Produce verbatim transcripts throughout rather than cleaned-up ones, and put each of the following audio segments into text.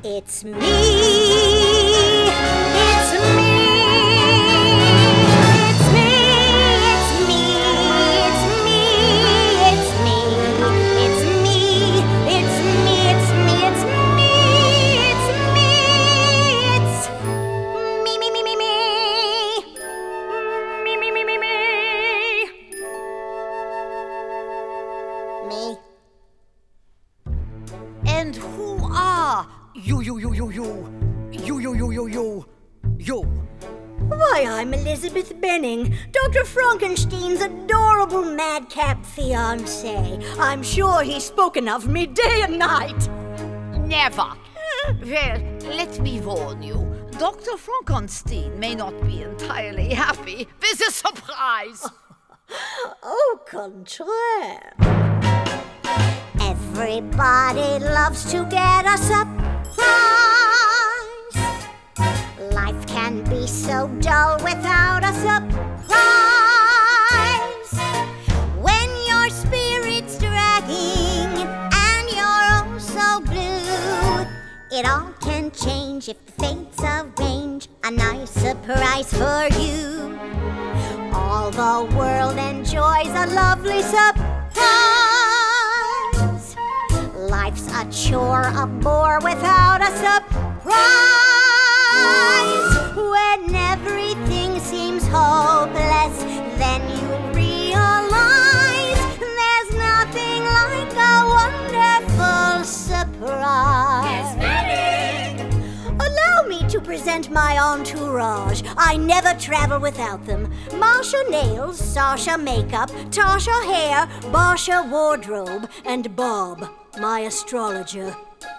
It's me, it's me, it's me, it's me, it's me, it's me, it's me, it's me, it's me, it's me, it's me, it's me, me, me, me, me, me, me, me, me, me, me. And who are you, you, you, you, you, you, you, you, you, you, you? Why, I'm Elizabeth Benning, Doctor Frankenstein's adorable madcap fiancé. I'm sure he's spoken of me day and night. Never. Well, let me warn you. Doctor Frankenstein may not be entirely happy with the surprise. Au contraire. Everybody loves to get a surprise. Life can be so dull without a surprise. When your spirit's dragging and you're oh so blue, it all can change if the fates arrange a nice surprise for you. All the world enjoys a lovely surprise. Life's a chore, a bore without a surprise. When everything seems hopeless, then you realize there's nothing like a wonderful surprise. Allow me to present my entourage. I never travel without them. Marsha nails, Sasha makeup, Tasha hair, Barsha wardrobe, and Bob, my astrologer.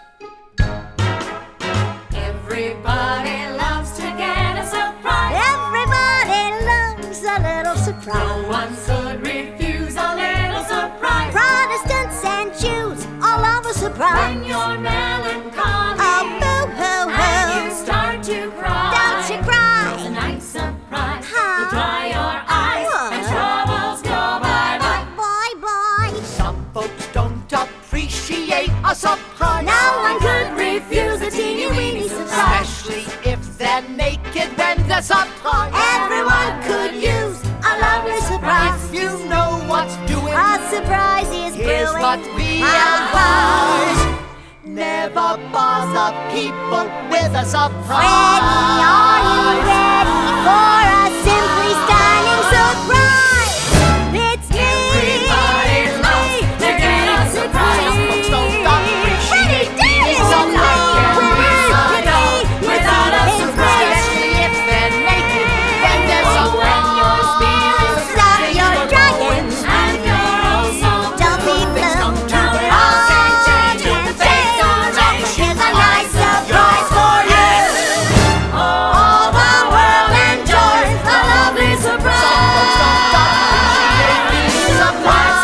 Everybody loves to get a surprise. Everybody loves a little surprise. No one could refuse a little surprise. Protestants and Jews all love a surprise. When you're melancholy, Oh, boo hoo hoo. and you start to cry, Don't you cry. it's a nice surprise. Huh? Will dry your eyes and What? troubles go bye-bye. Bye bye. Some folks don't appreciate a surprise. No one could refuse a teeny weeny surprise. Especially if they're naked when they're surprised. Everyone could use a lovely surprise. If you know what's doing, A surprise is here's brewing. what we Ah. advise. Never bother people with a surprise. Ready, are you ready for a simply stunning surprise? It's me. Everybody it's loves me, to it's get me, a it's surprise. me. Folks don't appreciate Hey, being it's surprised. me, Can be it's so me, dull it's without me, a it's me. surprise. Especially if they're naked when they're Oh, when your surprised. spirit's Stop your dragon. and you're oh so Don't be blue, blue. come to Now it it all all can can change if the change. fates arrange. Here's a nice surprise for you. All the world enjoys a lovely surprise. Some folks don't appreciate being surprised.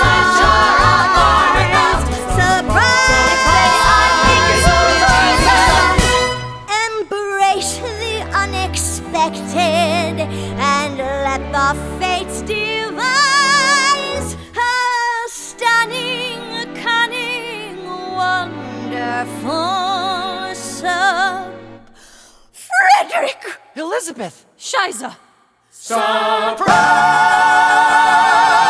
Embrace the unexpected and let the fates devise a stunning, cunning, wonderful sup. Frederick! Elizabeth! Shiza! surprise.